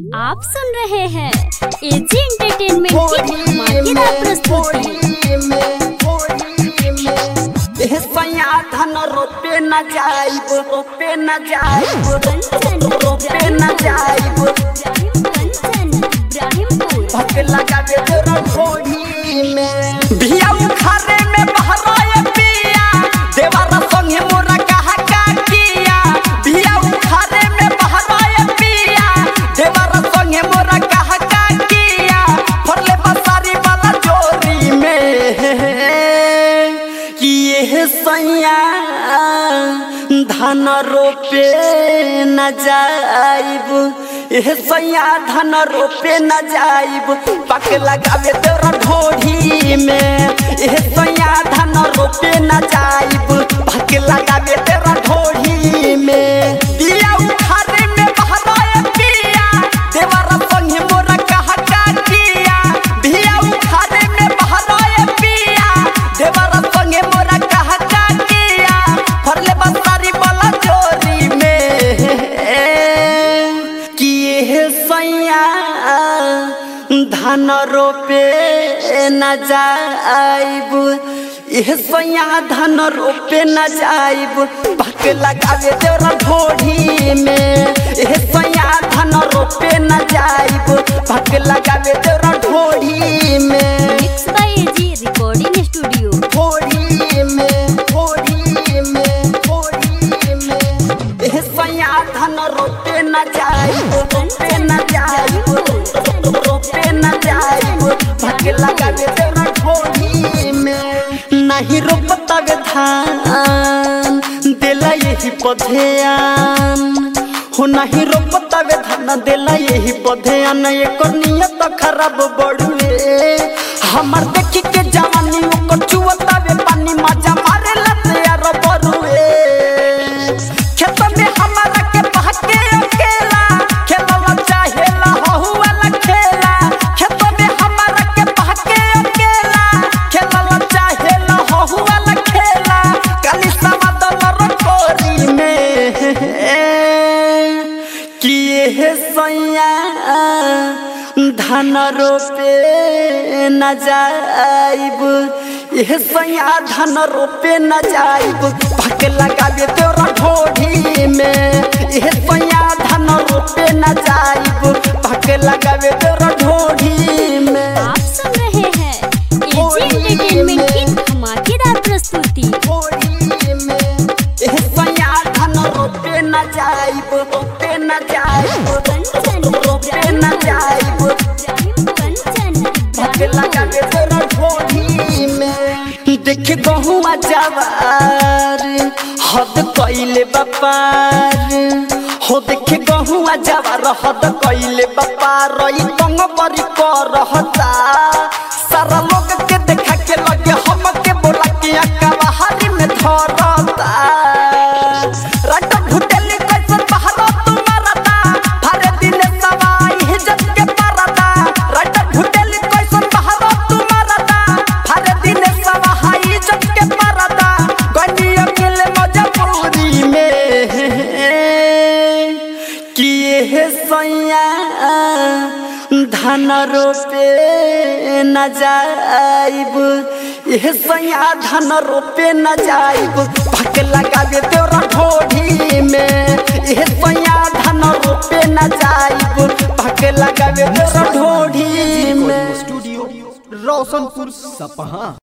आप सुन रहे हैं एजी एंटरटेनमेंट की धमाकेदार प्रस्तुति। धन रोपे न जाइब, रोपे न जाइब, रोपे न जाइब, भक लगावे तोरा घोड़ी में भिया उखारे में बहराए पिया देवारा संगे मोरा कहा का किया। भिया उखारे में बहराए पिया देवारा संगे मोरा कहा का किया। फरले बसारी वाला जोरी में किए सैया धन रोपे न जाइब, सैया धन रोपे न जाइब, पक लगावे तोरा ढोढ़ी में। सैया धन रोपे न जाइब, पक लगावे तोरा ढोढ़ी में। दिया उखारे में बहराए पिया देवारा संगे मोरा कहा का किया। दिया उखारे में बहराए पिया देवारा संगे मोरा कहा का किया। फरले बसारी वाला जोरी में किए सैया धन रोपे न जाइब, सैया धन रोपे न जाइब, भक लगावे तोरा ढोढ़ी में। सैया धन रोपे न जाइब, भक लगावे तोरा ढोढ़ी में। Mix by AG recording studio. ढोढ़ी में, ढोढ़ी में, ढोढ़ी में, सैया धन रोपे न जाइब, रोपे न जाइब, रोपे न जाइब, भक लगावे तोरा ढोढ़ी में। नहीं रोपतावे धान देला यही पधेयान हो, नहीं रोपतावे धान देला यही पधेयान। एकर नियत खराब बड़ुए हमर देखी के जवानी ओकर चुवतावे पानी मजा मारे लते यार बरुए। खेत में हमारा के बहके अकेला खेलवा चाहेला हहु वाला खेला। खेत में हमारा के बहके अकेला खेलवा चाहेला हहु वाला खेला। काली समादल रकोरी में किए सैया धन रोपे न जाइब, सैया धन रोपे न जाइब, भक लगावे तोरा ढोढ़ी में। सैया धन रोपे न जाइब, भक लगावे तोरा ढोढ़ी में। आप सुन रहे हैं एजी एंटरटेनमेंट की धमाकेदार प्रस्तुति। सैया धन रोपे न जाइब, रोपे न जाइब, रोपे न जाइब, भक लगावे तोरा ढोढ़ी में। देख गहुआ जवार हद कइले बपार हो, देख गहुआ जवार हद कइले बपार। ई तंग बरी कर रहता सारा लोग के देखा के लगे हम के बोला के अकबाहरी में धरता। रात भुटेली कैसन बहरा तुम्हारा फारे दिन सवाई इज्जत के परदा। रात भुटेली कैसन बहरा तुम्हारा फारे दिन सवाई इज्जत के परदा। गनी अकेले मजबूरी में किए सैया धन रोपे न जाइब, सैया धन रोपे न जाइब, भक लगावे तोरा ढोढ़ी में। सैया धन रोपे न जाइब, भक लगावे तोरा ढोढ़ी में। स्टूडियो रोशनपुर सपहा।